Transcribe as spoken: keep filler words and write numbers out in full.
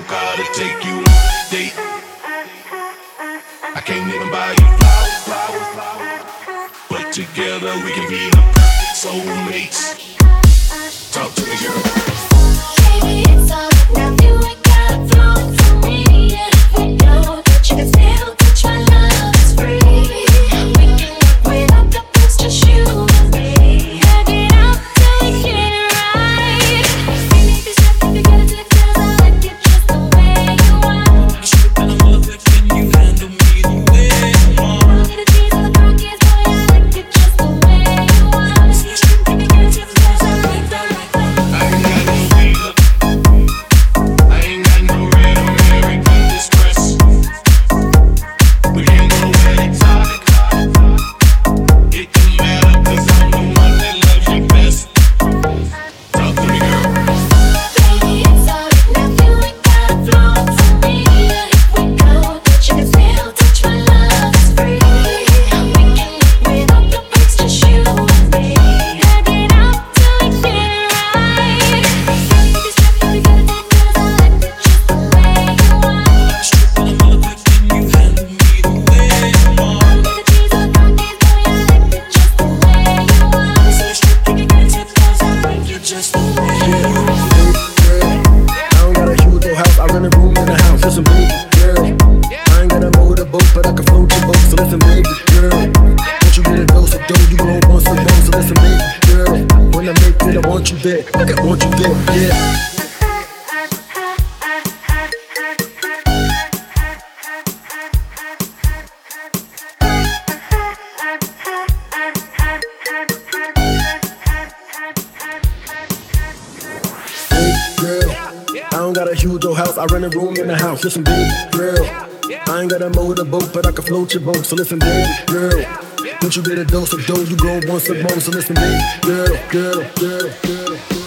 gotta take you on a date. I can't even buy you flowers, flowers, flowers, but together we can be the perfect soulmates. Talk to me, girl. Baby, it's alright now. You ain't gotta flow for me. And if we know that you can still touch my love, it's free. We can work without the books, just you and me. Work it out till we get it right. We need this stuff if you get it to the feels. I like it just the way you want. I'm stripping, I'm love it when you handle me the way you want. Don't need a tease or the brokies, boy, I like it just the way you want. I'm stripping, If you get it to the feels, I like that, like that. I ain't got no visa. I ain't got no red American Express. We can't go where exotic. It don't matter, cause I'm the one that loves you best. Talk to me, girl. Baby, it's alright now. You ain't gotta flow for me. And if we know that you can still touch my love, it's free. We can live without the breaks, just you and me. Work it out till we get it right. You need this stuff if you get it to the feels. I like it just the way you want. I'm stripping, I'm love it when you handle me the way you want. Don't need a tease or the brokies, boy, I like it just the way you want. So stripping, you get it to the feels, I like it just the way you want. I don't got a huge old house, I rent a room in the house. Listen, baby, girl, I ain't got a motorboat, but I can float your boat. So listen, baby, girl, once you get a dose of dough, you gon' want some more. So listen, baby, girl, when I make it, I want you there. I want you there, yeah. Girl, I don't got a huge old house, I rent a room in the house. Listen, baby, girl, I ain't got a motorboat, but I can float your boat. So listen, baby, girl, once you get a dose of dough, you gon' want some more. So listen, baby, girl, girl, girl, girl.